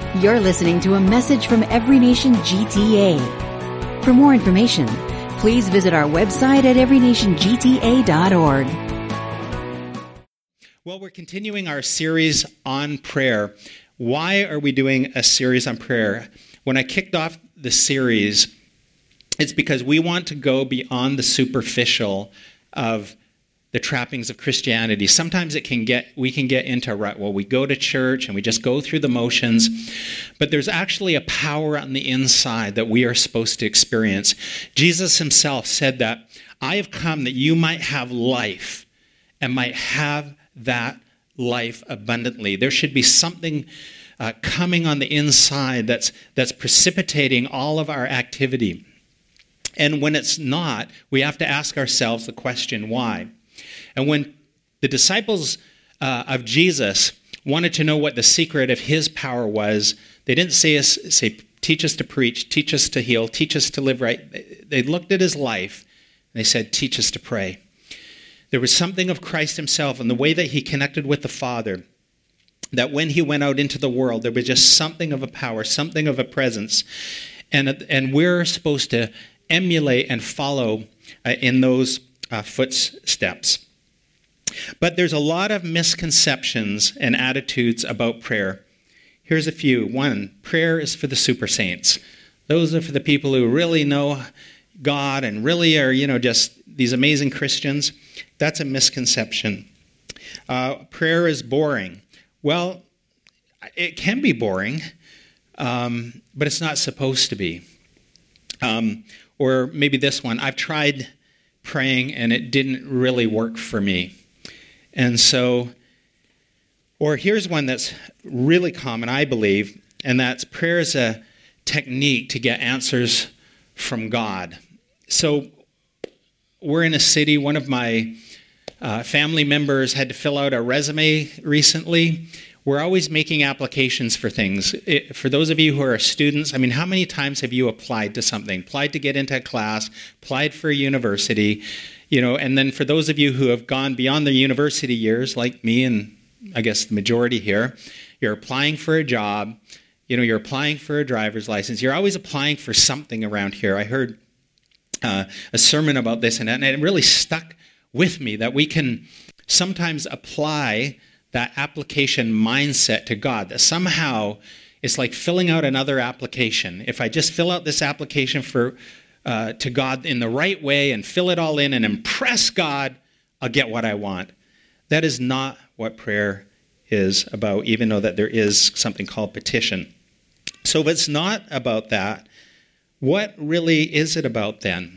You're listening to a message from Every Nation GTA. For more information, please visit our website at everynationgta.org. Well, we're continuing our series on prayer. Why are we doing a series on prayer? When I kicked off the series, it's because we want to go beyond the superficial of the trappings of Christianity. Sometimes we can get into a rut. Well, we go to church and we just go through the motions, but there's actually a power on the inside that we are supposed to experience. Jesus himself said that, I have come that you might have life and might have that life abundantly. There should be something coming on the inside that's precipitating all of our activity. And when it's not, we have to ask ourselves the question, why? And when the disciples of Jesus wanted to know what the secret of his power was, they didn't say, teach us to preach, teach us to heal, teach us to live right. They looked at his life and they said, teach us to pray. There was something of Christ himself and the way that he connected with the Father, that when he went out into the world, there was just something of a power, something of a presence. And we're supposed to emulate and follow in those footsteps. But there's a lot of misconceptions and attitudes about prayer. Here's a few. One, prayer is for the super saints. Those are for the people who really know God and really are, just these amazing Christians. That's a misconception. Prayer is boring. Well, it can be boring, but it's not supposed to be. Or maybe this one, I've tried praying and it didn't really work for me. And so, or here's one that's really common, I believe, and that's prayer is a technique to get answers from God. So we're in a city, one of my family members had to fill out a resume recently. We're always making applications for things. For those of you who are students, how many times have you applied to something? Applied to get into a class, applied for a university, and then for those of you who have gone beyond the university years, like me and I guess the majority here, you're applying for a job, you're applying for a driver's license. You're always applying for something around here. I heard a sermon about this, and it really stuck with me that we can sometimes apply that application mindset to God, that somehow it's like filling out another application. If I just fill out this application to God in the right way and fill it all in and impress God, I'll get what I want. That is not what prayer is about, even though that there is something called petition. So if it's not about that, what really is it about then?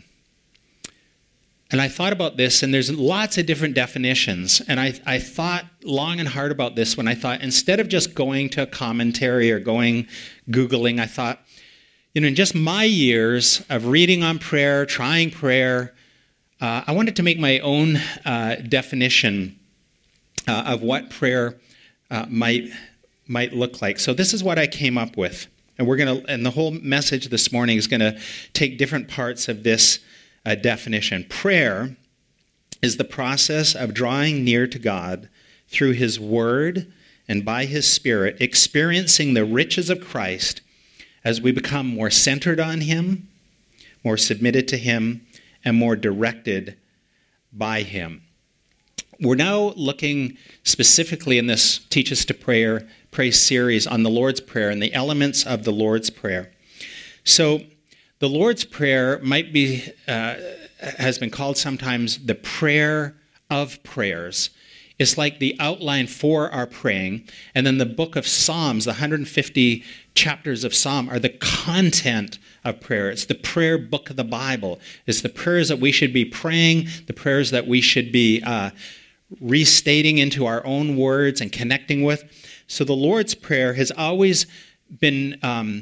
And I thought about this, and there's lots of different definitions. And I thought long and hard about this when I thought, instead of just going to a commentary or Googling, I thought, in just my years of reading on prayer, trying prayer, I wanted to make my own definition of what prayer might look like. So this is what I came up with. And the whole message this morning is going to take different parts of this definition. Prayer is the process of drawing near to God through his word and by his Spirit, experiencing the riches of Christ as we become more centered on him, more submitted to him, and more directed by him. We're now looking specifically in this Teach Us to Pray series on the Lord's Prayer and the elements of the Lord's Prayer. So the Lord's Prayer has been called sometimes the prayer of prayers. It's like the outline for our praying. And then the book of Psalms, the 150 chapters of Psalm, are the content of prayer. It's the prayer book of the Bible. It's the prayers that we should be praying, the prayers that we should be restating into our own words and connecting with. So the Lord's Prayer has always been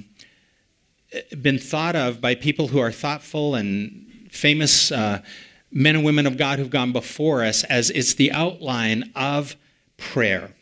thought of by people who are thoughtful and famous men and women of God who've gone before us as it's the outline of prayer.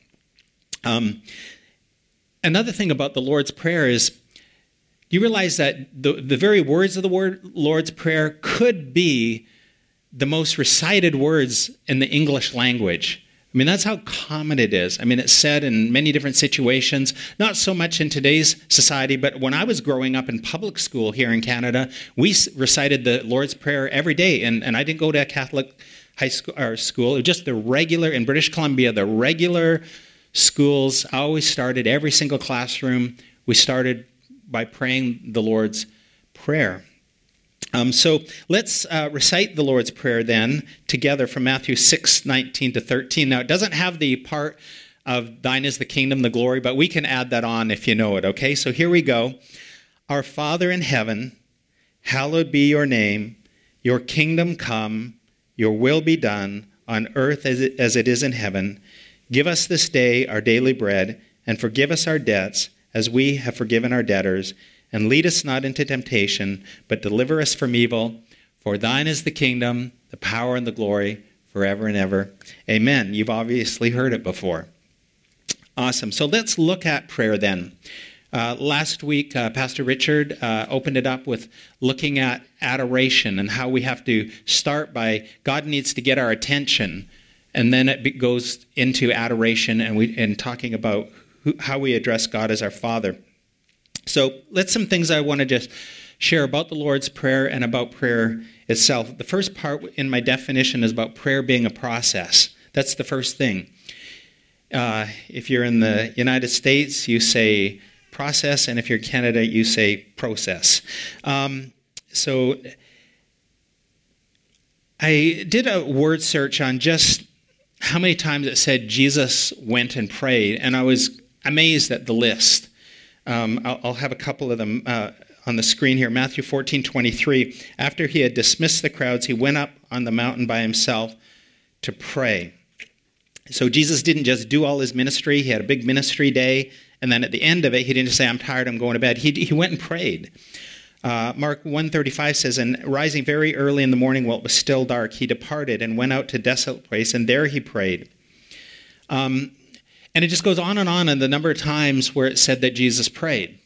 Another thing about the Lord's Prayer is, do you realize that the very words of the Lord's Prayer could be the most recited words in the English language? I mean, that's how common it is. I mean, it's said in many different situations, not so much in today's society, but when I was growing up in public school here in Canada, we recited the Lord's Prayer every day. And I didn't go to a Catholic high school or school. It was just the regular, in British Columbia, the regular schools always started, every single classroom, we started by praying the Lord's Prayer. So let's recite the Lord's Prayer then together from Matthew 6:19-13. Now, it doesn't have the part of thine is the kingdom, the glory, but we can add that on if you know it, okay? So here we go. Our Father in heaven, hallowed be your name. Your kingdom come, your will be done on earth as it is in heaven. Give us this day our daily bread, and forgive us our debts as we have forgiven our debtors. And lead us not into temptation, but deliver us from evil. For thine is the kingdom, the power, and the glory, forever and ever. Amen. You've obviously heard it before. Awesome. So let's look at prayer then. Last week, Pastor Richard opened it up with looking at adoration and how we have to start by God needs to get our attention. And then it goes into adoration and talking about how we address God as our Father. So that's some things I want to just share about the Lord's Prayer and about prayer itself. The first part in my definition is about prayer being a process. That's the first thing. If you're in the United States, you say process, and if you're in Canada, you say process. So I did a word search on just how many times it said Jesus went and prayed, and I was amazed at the list. I'll have a couple of them on the screen here. Matthew 14:23. After he had dismissed the crowds, he went up on the mountain by himself to pray. So Jesus didn't just do all his ministry. He had a big ministry day. And then at the end of it, he didn't just say, I'm tired, I'm going to bed. He went and prayed. Mark 1:35 says, and rising very early in the morning while it was still dark, he departed and went out to a desolate place, and there he prayed. And it just goes on and the number of times where it said that Jesus prayed.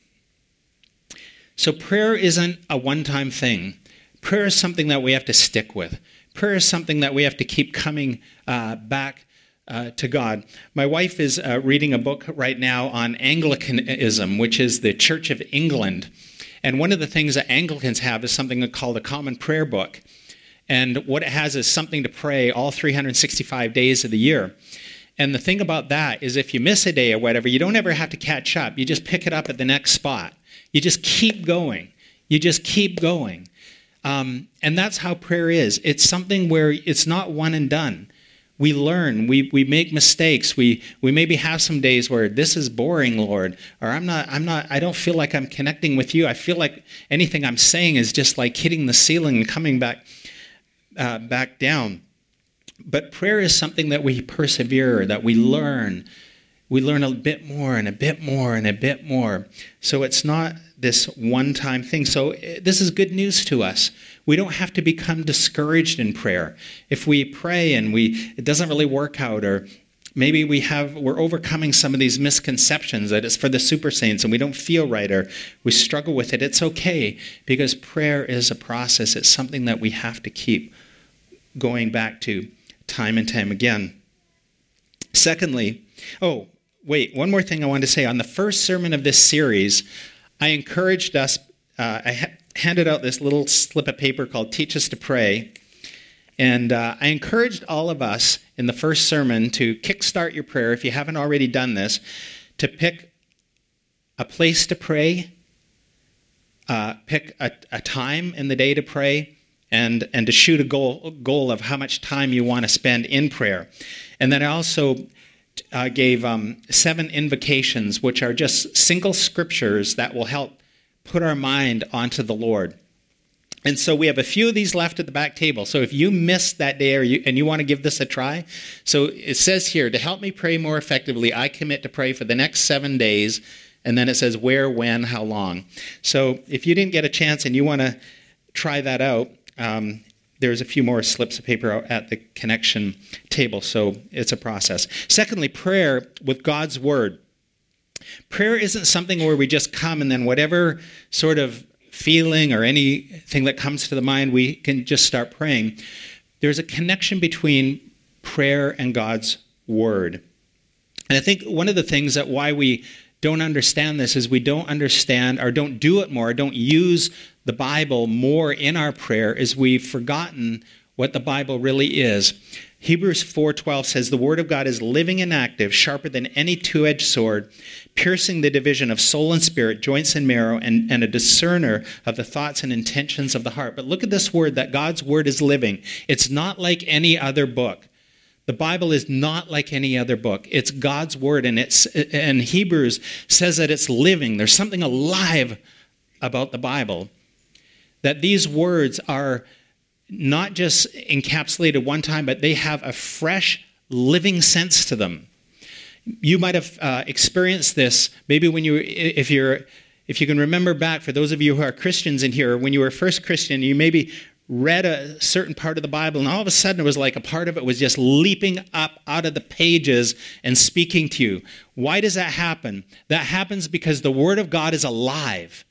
So prayer isn't a one-time thing. Prayer is something that we have to stick with. Prayer is something that we have to keep coming back to God. My wife is reading a book right now on Anglicanism, which is the Church of England. And one of the things that Anglicans have is something called a common prayer book. And what it has is something to pray all 365 days of the year. And the thing about that is if you miss a day or whatever, you don't ever have to catch up. You just pick it up at the next spot. You just keep going. You just keep going. And that's how prayer is. It's something where it's not one and done. We learn. We make mistakes. We maybe have some days where this is boring, Lord, or I don't feel like I'm connecting with you. I feel like anything I'm saying is just like hitting the ceiling and coming back down. But prayer is something that we persevere, that we learn. We learn a bit more and a bit more and a bit more. So it's not this one-time thing. So this is good news to us. We don't have to become discouraged in prayer. If we pray and it doesn't really work out, or maybe we're overcoming some of these misconceptions that it's for the super saints and we don't feel right or we struggle with it, it's okay, because prayer is a process. It's something that we have to keep going back to time and time again. Secondly, one more thing I wanted to say. On the first sermon of this series, I encouraged us, I handed out this little slip of paper called Teach Us to Pray, and I encouraged all of us in the first sermon to kickstart your prayer, if you haven't already done this, to pick a place to pray, pick a time in the day to pray, and to shoot a goal of how much time you want to spend in prayer. And then I also gave 7 invocations, which are just single scriptures that will help put our mind onto the Lord. And so we have a few of these left at the back table. So if you missed that day and you want to give this a try, so it says here, to help me pray more effectively, I commit to pray for the next 7 days. And then it says where, when, how long. So if you didn't get a chance and you want to try that out, there's a few more slips of paper out at the connection table, so it's a process. Secondly, prayer with God's Word. Prayer isn't something where we just come and then whatever sort of feeling or anything that comes to the mind, we can just start praying. There's a connection between prayer and God's word. And I think one of the things that why we don't understand this is we don't understand or don't do it more, don't use the Bible more in our prayer, is we've forgotten what the Bible really is. Hebrews 4:12 says, the word of God is living and active, sharper than any two-edged sword, piercing the division of soul and spirit, joints and marrow, and a discerner of the thoughts and intentions of the heart. But look at this word, that God's word is living. It's not like any other book. The Bible is not like any other book. It's God's word, and Hebrews says that it's living. There's something alive about the Bible. That these words are not just encapsulated one time, but they have a fresh, living sense to them. You might have experienced this maybe when if you can remember back, for those of you who are Christians in here, when you were first Christian, you maybe read a certain part of the Bible, and all of a sudden it was like a part of it was just leaping up out of the pages and speaking to you. Why does that happen? That happens because the Word of God is alive.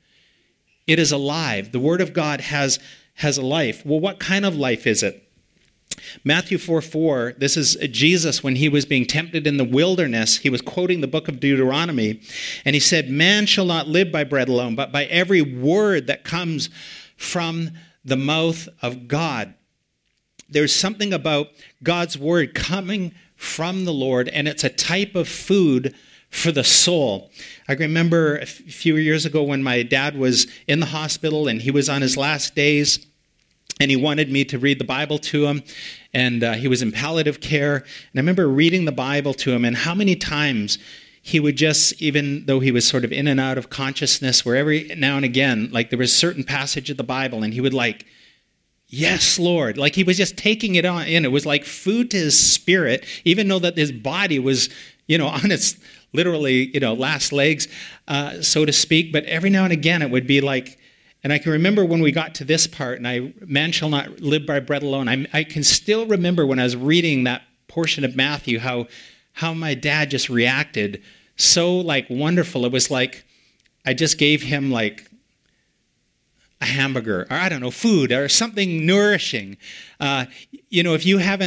It is alive. The Word of God has a life. Well, what kind of life is it? Matthew 4:4, this is Jesus when he was being tempted in the wilderness. He was quoting the book of Deuteronomy, and he said, man shall not live by bread alone, but by every word that comes from the mouth of God. There's something about God's word coming from the Lord, and it's a type of food for the soul. I remember a few years ago when my dad was in the hospital and he was on his last days, and he wanted me to read the Bible to him, and he was in palliative care. And I remember reading the Bible to him, and how many times he would just, even though he was sort of in and out of consciousness, where every now and again, like there was a certain passage of the Bible, and he would like, yes, Lord. Like he was just taking it on in. It was like food to his spirit, even though that his body was, on its literally, last legs, so to speak. But every now and again, it would be like, and I can remember when we got to this part, and man shall not live by bread alone. I can still remember when I was reading that portion of Matthew, how my dad just reacted so like wonderful. It was like I just gave him like a hamburger, or I don't know, food or something nourishing. If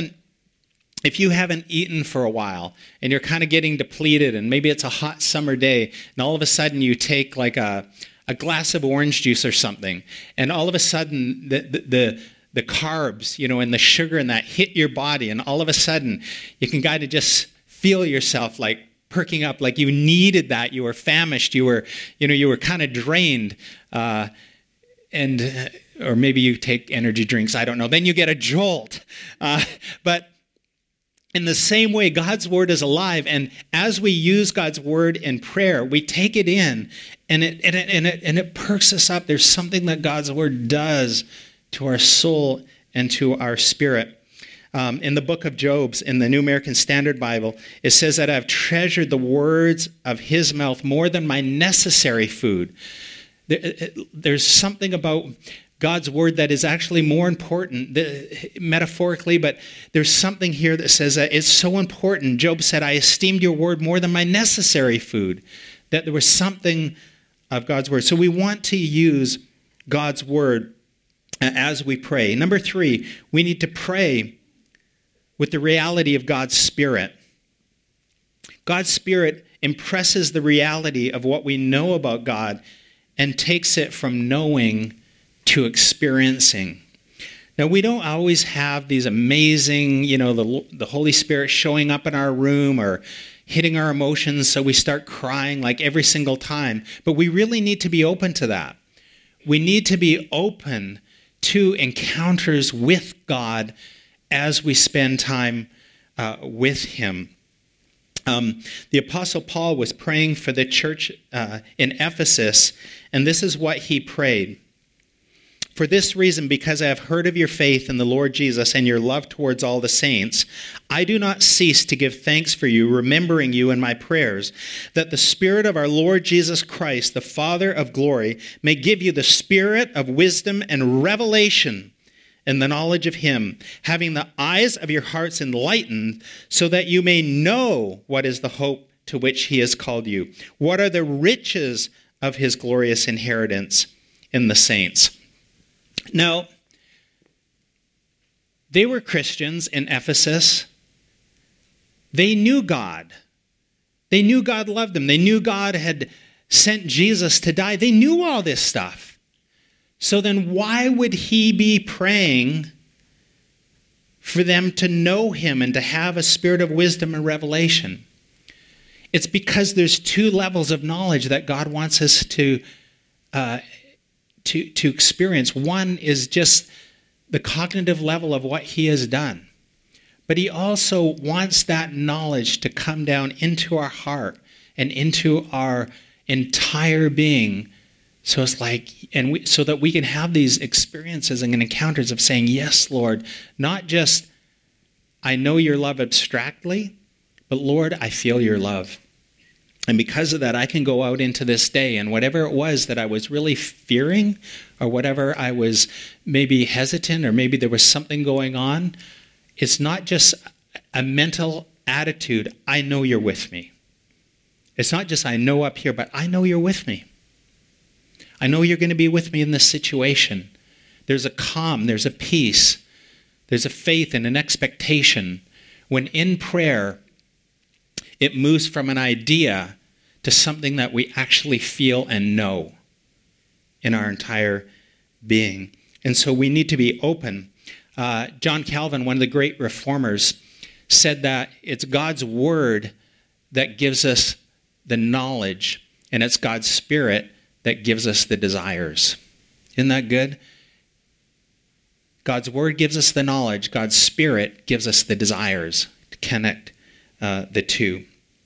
you haven't eaten for a while and you're kind of getting depleted, and maybe it's a hot summer day, and all of a sudden you take like a glass of orange juice or something, and all of a sudden the carbs, and the sugar and that hit your body, and all of a sudden you can kind of just feel yourself like perking up, like you needed that. You were famished. You were kind of drained, or maybe you take energy drinks. I don't know. Then you get a jolt, but. In the same way, God's word is alive, and as we use God's word in prayer, we take it in, and it perks us up. There's something that God's word does to our soul and to our spirit. In the book of Job, in the New American Standard Bible, it says that I've treasured the words of his mouth more than my necessary food. There's something about God's word that is actually more important, metaphorically, but there's something here that says that it's so important. Job said, I esteemed your word more than my necessary food, that there was something of God's word. So we want to use God's word as we pray. Number 3, we need to pray with the reality of God's Spirit. God's Spirit impresses the reality of what we know about God and takes it from knowing to experiencing. Now, we don't always have these amazing, the Holy Spirit showing up in our room or hitting our emotions so we start crying like every single time. But we really need to be open to that. We need to be open to encounters with God as we spend time with Him. The Apostle Paul was praying for the church in Ephesus, and this is what he prayed. For this reason, because I have heard of your faith in the Lord Jesus and your love towards all the saints, I do not cease to give thanks for you, remembering you in my prayers, that the Spirit of our Lord Jesus Christ, the Father of glory, may give you the spirit of wisdom and revelation in the knowledge of him, having the eyes of your hearts enlightened, so that you may know what is the hope to which he has called you, what are the riches of his glorious inheritance in the saints. Now, they were Christians in Ephesus. They knew God. They knew God loved them. They knew God had sent Jesus to die. They knew all this stuff. So then why would he be praying for them to know him and to have a spirit of wisdom and revelation? It's because there's two levels of knowledge that God wants us to experience. One is just the cognitive level of what he has done. But he also wants that knowledge to come down into our heart and into our entire being. So it's like, so that we can have these experiences and encounters of saying, yes, Lord, not just, I know your love abstractly, but Lord, I feel your love. And because of that, I can go out into this day, and whatever it was that I was really fearing, or whatever I was maybe hesitant, or maybe there was something going on, it's not just a mental attitude, I know you're with me. It's not just I know up here, but I know you're with me. I know you're going to be with me in this situation. There's a calm, there's a peace, there's a faith and an expectation. When in prayer, it moves from an idea to something that we actually feel and know in our entire being. And so we need to be open. John Calvin, one of the great reformers, said that it's God's word that gives us the knowledge, and it's God's Spirit that gives us the desires. Isn't that good? God's word gives us the knowledge. God's Spirit gives us the desires to connect the two.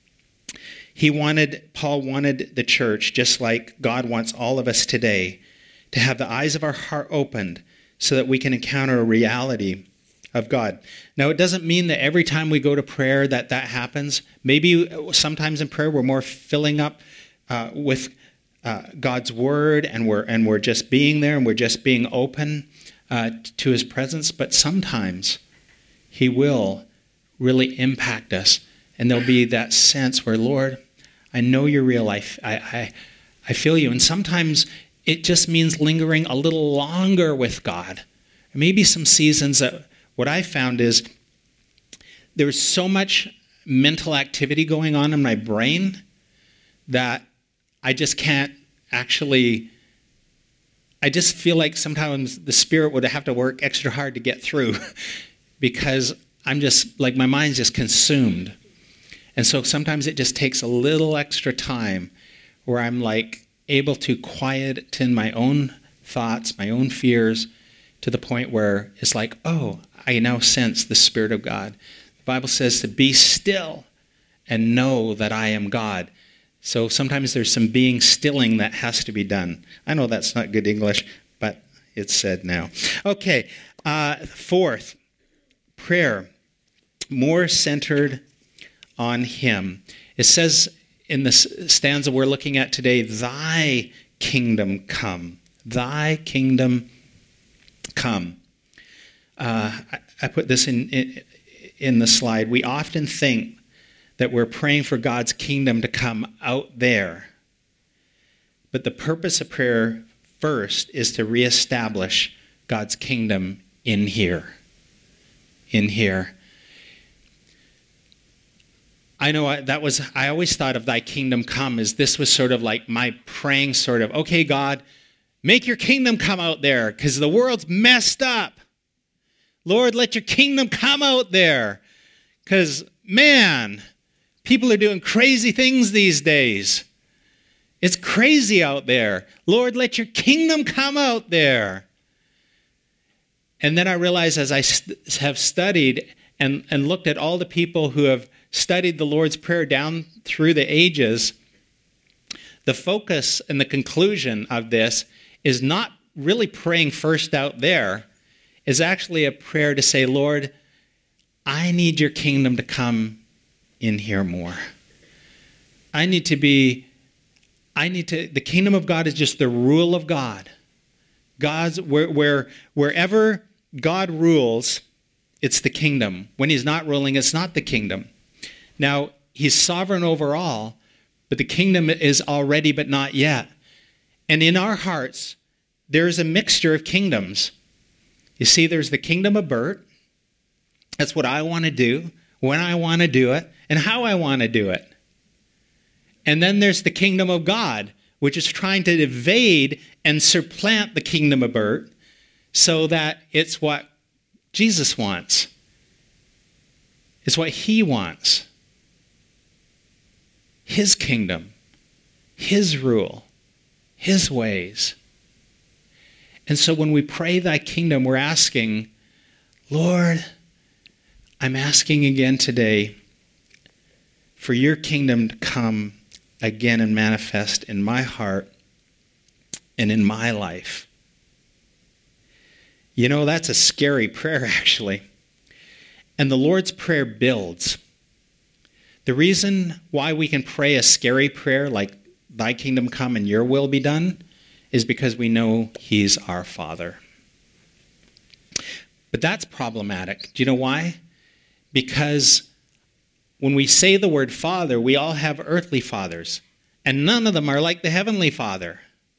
Paul wanted the church, just like God wants all of us today, to have the eyes of our heart opened so that we can encounter a reality of God. Now, it doesn't mean that every time we go to prayer that happens. Maybe sometimes in prayer we're more filling up with God's word, and we're just being there, and we're just being open to his presence. But sometimes he will really impact us, and there'll be that sense where, Lord, I know you're real. I feel you. And sometimes it just means lingering a little longer with God. Maybe some seasons that what I found is there's so much mental activity going on in my brain that I just can't actually, I just feel like sometimes the Spirit would have to work extra hard to get through because I'm just, like, my mind's just consumed. And so sometimes it just takes a little extra time where I'm like able to quiet in my own thoughts, my own fears, to the point where it's like, oh, I now sense the Spirit of God. The Bible says to be still and know that I am God. So sometimes there's some being stilling that has to be done. I know that's not good English, but it's said now. Okay, fourth, prayer, more centered on him. It says in the stanza we're looking at today, thy kingdom come, thy kingdom come. I put this in the slide. We often think that we're praying for God's kingdom to come out there. But the purpose of prayer first is to reestablish God's kingdom in here. In here. I know I always thought of thy kingdom come as this was sort of like my praying sort of, okay, God, make your kingdom come out there because the world's messed up. Lord, let your kingdom come out there because, man, people are doing crazy things these days. It's crazy out there. Lord, let your kingdom come out there. And then I realized as I have studied and looked at all the people who have studied the Lord's Prayer down through the ages, the focus and the conclusion of this is not really praying first out there, is actually a prayer to say, Lord, I need your kingdom to come in here more. The kingdom of God is just the rule of God. Wherever God rules, it's the kingdom. When he's not ruling, it's not the kingdom. Now, he's sovereign over all, but the kingdom is already but not yet. And in our hearts, there is a mixture of kingdoms. You see, there's the kingdom of Bert. That's what I want to do, when I want to do it, and how I want to do it. And then there's the kingdom of God, which is trying to evade and supplant the kingdom of earth so that it's what Jesus wants. It's what he wants. His kingdom, his rule, his ways. And so when we pray thy kingdom, we're asking, Lord, I'm asking again today for your kingdom to come again and manifest in my heart and in my life. You know, that's a scary prayer, actually. And the Lord's Prayer builds. The reason why we can pray a scary prayer like, thy kingdom come and your will be done, is because we know he's our Father. But that's problematic. Do you know why? Because when we say the word Father, we all have earthly fathers, and none of them are like the Heavenly Father.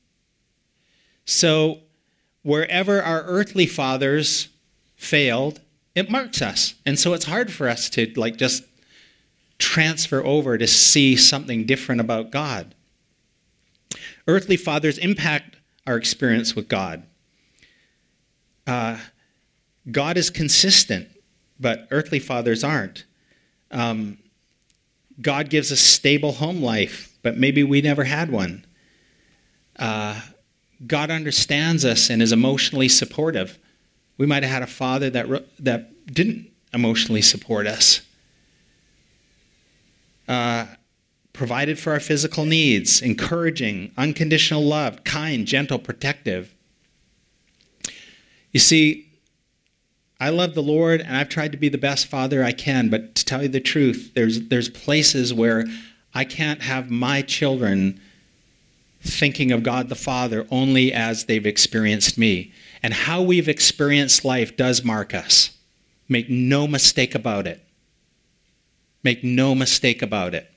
So wherever our earthly fathers failed, it marks us. And so it's hard for us to just transfer over to see something different about God. Earthly fathers impact our experience with God. God is consistent, but earthly fathers aren't. God gives us stable home life, but maybe we never had one. God understands us and is emotionally supportive. We might have had a father that didn't emotionally support us. Provided for our physical needs, encouraging, unconditional love, kind, gentle, protective. You see, I love the Lord, and I've tried to be the best father I can, but to tell you the truth, there's places where I can't have my children thinking of God the Father only as they've experienced me. And how we've experienced life does mark us. Make no mistake about it. Make no mistake about it.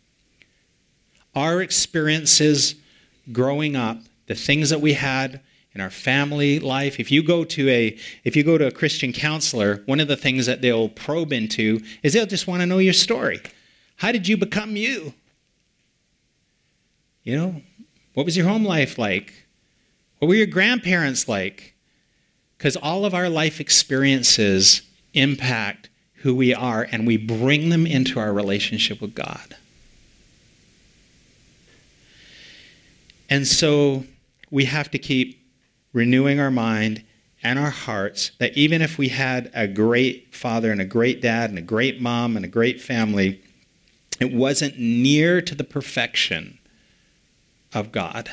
Our experiences growing up, the things that we had in our family life, if you go to a Christian counselor, one of the things that they'll probe into is they'll just want to know your story. How did you become you? You know, what was your home life like? What were your grandparents like? Because all of our life experiences impact who we are, and we bring them into our relationship with God. And so we have to keep renewing our mind and our hearts that even if we had a great father and a great dad and a great mom and a great family, it wasn't near to the perfection of God.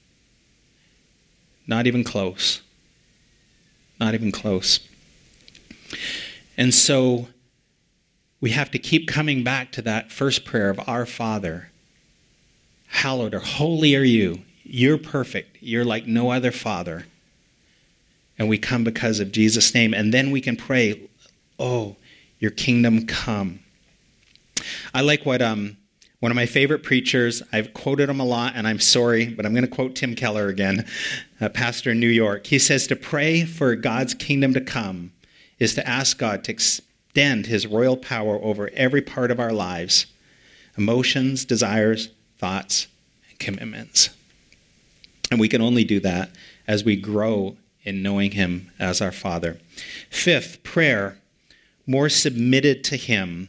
Not even close. Not even close. And so we have to keep coming back to that first prayer of our Father. Hallowed or holy are you. You're perfect. You're like no other father. And we come because of Jesus' name. And then we can pray, oh, your kingdom come. I like what one of my favorite preachers, I've quoted him a lot, and I'm sorry, but I'm going to quote Tim Keller again, a pastor in New York. He says, to pray for God's kingdom to come is to ask God to extend his royal power over every part of our lives, emotions, desires, thoughts, and commitments. And we can only do that as we grow in knowing him as our Father. Fifth, prayer, more submitted to him.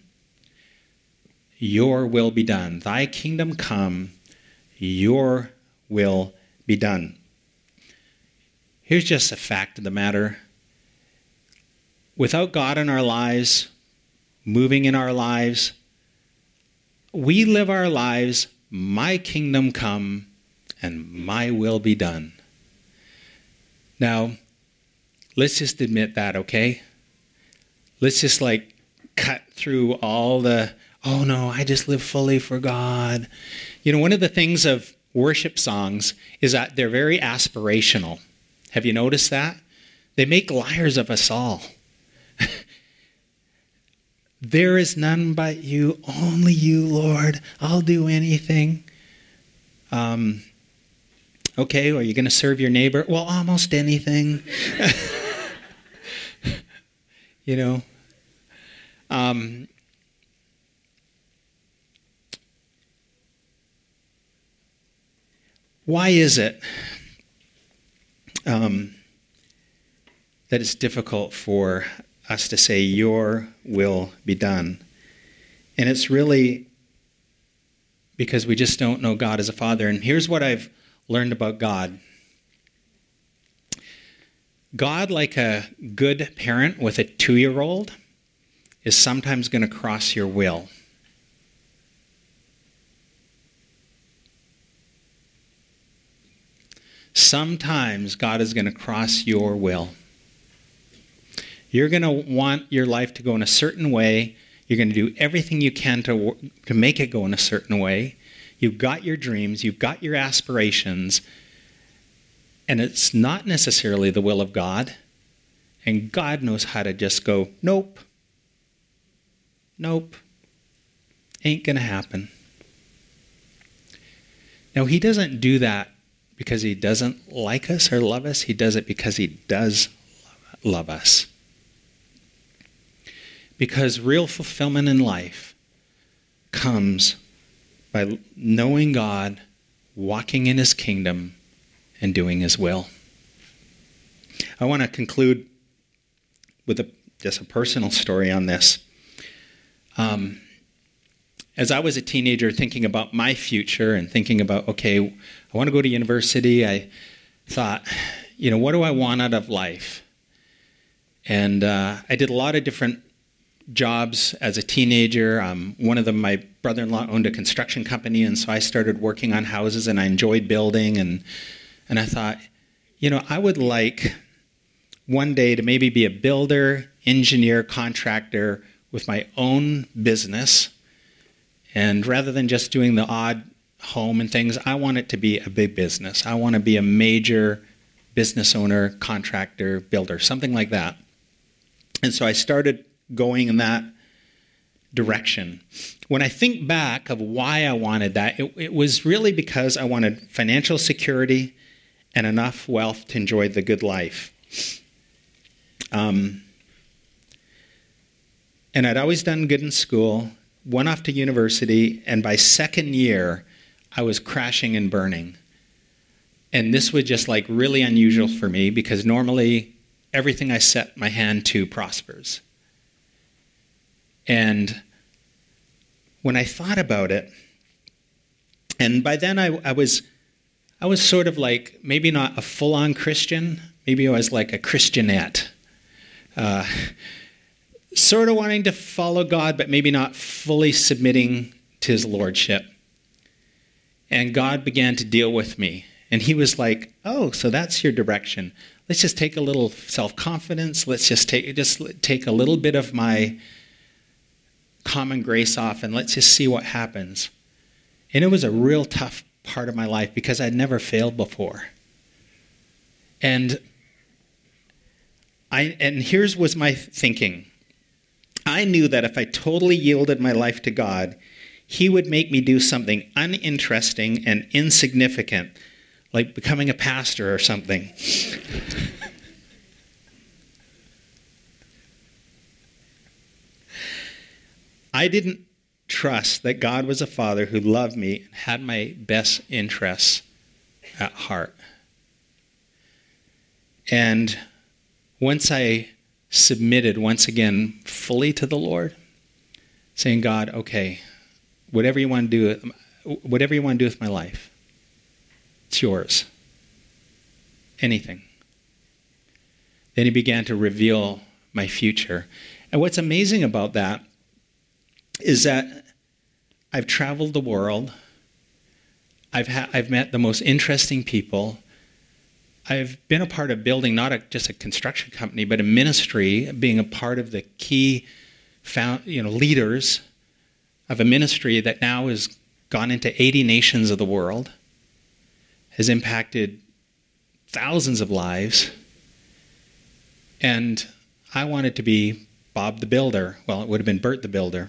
Your will be done. Thy kingdom come, your will be done. Here's just a fact of the matter. Without God in our lives, moving in our lives, we live our lives, my kingdom come, and my will be done. Now, let's just admit that, okay? Let's just cut through all the, oh no, I just live fully for God. You know, one of the things of worship songs is that they're very aspirational. Have you noticed that? They make liars of us all. There is none but you, only you, Lord. I'll do anything. Okay, are you going to serve your neighbor? Well, almost anything. You know. Why is it that it's difficult for us to say, your will be done? And it's really because we just don't know God as a father. And here's what I've learned about God. God, like a good parent with a 2-year-old, is sometimes going to cross your will. Sometimes God is going to cross your will. You're going to want your life to go in a certain way. You're going to do everything you can to make it go in a certain way. You've got your dreams. You've got your aspirations. And it's not necessarily the will of God. And God knows how to just go, nope. Nope. Ain't going to happen. Now, he doesn't do that because he doesn't like us or love us. He does it because he does love us. Because real fulfillment in life comes by knowing God, walking in his kingdom, and doing his will. I want to conclude with just a personal story on this. As I was a teenager thinking about my future and thinking about, okay, I want to go to university, I thought, what do I want out of life? And I did a lot of different jobs as a teenager. One of them, my brother-in-law owned a construction company, and so I started working on houses, and I enjoyed building. And I thought, I would like one day to maybe be a builder, engineer, contractor with my own business. And rather than just doing the odd home and things, I want it to be a big business. I want to be a major business owner, contractor, builder, something like that. And so I started going in that direction. When I think back of why I wanted that, it was really because I wanted financial security and enough wealth to enjoy the good life. And I'd always done good in school, went off to university, and by second year, I was crashing and burning. And this was just like really unusual for me because normally everything I set my hand to prospers. And when I thought about it, and by then I was sort of like, maybe not a full-on Christian, maybe I was like a Christianette. Sort of wanting to follow God, but maybe not fully submitting to his lordship. And God began to deal with me. And he was like, oh, so that's your direction. Let's just take a little self-confidence. Let's just take a little bit of my common grace off, and let's just see what happens. And it was a real tough part of my life because I'd never failed before. And here's was my thinking. I knew that if I totally yielded my life to God, he would make me do something uninteresting and insignificant, like becoming a pastor or something. I didn't trust that God was a father who loved me and had my best interests at heart. And once I submitted once again fully to the Lord, saying, God, okay, whatever you want to do with my life, it's yours. Anything. Then he began to reveal my future. And what's amazing about that is that I've traveled the world. I've met the most interesting people. I've been a part of building not just a construction company, but a ministry, being a part of the key leaders of a ministry that now has gone into 80 nations of the world, has impacted thousands of lives. And I wanted to be Bob the Builder. Well, it would have been Bert the Builder.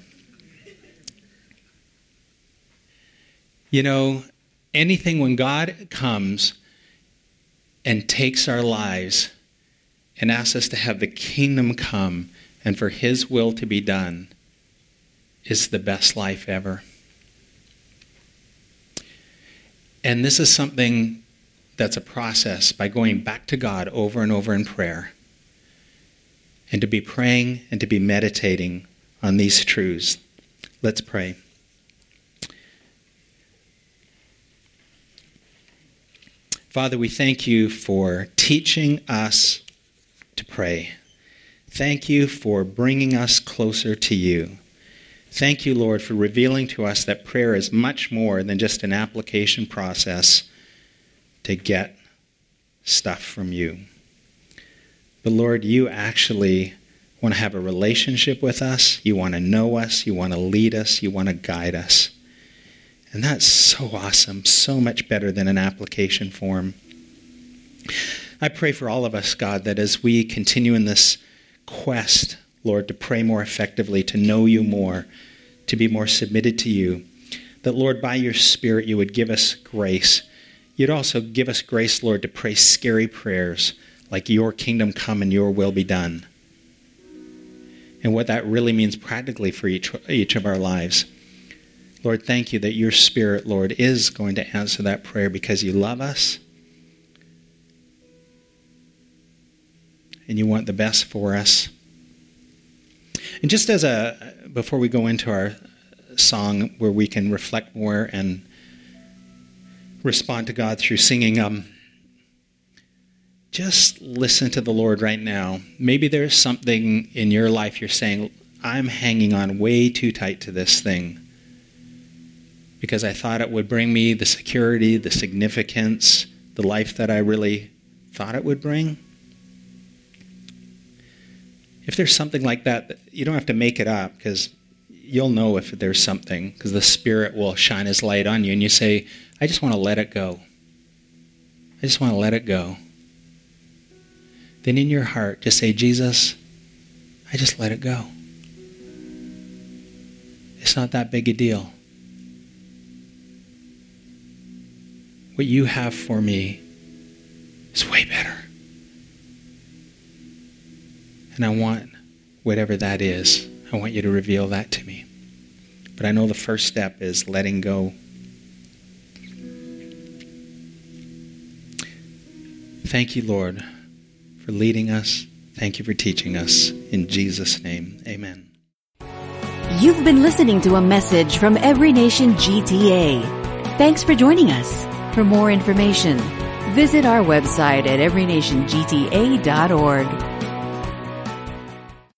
Anything when God comes and takes our lives and asks us to have the kingdom come and for his will to be done is the best life ever. And this is something that's a process by going back to God over and over in prayer, and to be praying and to be meditating on these truths. Let's pray. Father, we thank you for teaching us to pray. Thank you for bringing us closer to you. Thank you, Lord, for revealing to us that prayer is much more than just an application process to get stuff from you. But Lord, you actually want to have a relationship with us. You want to know us. You want to lead us. You want to guide us. And that's so awesome, so much better than an application form. I pray for all of us, God, that as we continue in this quest, Lord, to pray more effectively, to know you more, to be more submitted to you, that, Lord, by your Spirit, you would give us grace. You'd also give us grace, Lord, to pray scary prayers like your kingdom come and your will be done. And what that really means practically for each of our lives. Lord, thank you that your Spirit, Lord, is going to answer that prayer because you love us and you want the best for us. And just before we go into our song where we can reflect more and respond to God through singing, just listen to the Lord right now. Maybe there's something in your life you're saying, I'm hanging on way too tight to this thing because I thought it would bring me the security, the significance, the life that I really thought it would bring. If there's something like that, you don't have to make it up because you'll know if there's something because the Spirit will shine his light on you and you say, I just want to let it go. I just want to let it go. Then in your heart, just say, Jesus, I just let it go. It's not that big a deal. What you have for me is way better. And I want whatever that is, I want you to reveal that to me. But I know the first step is letting go. Thank you, Lord, for leading us. Thank you for teaching us. In Jesus' name, amen. You've been listening to a message from Every Nation GTA. Thanks for joining us. For more information, visit our website at everynationgta.org.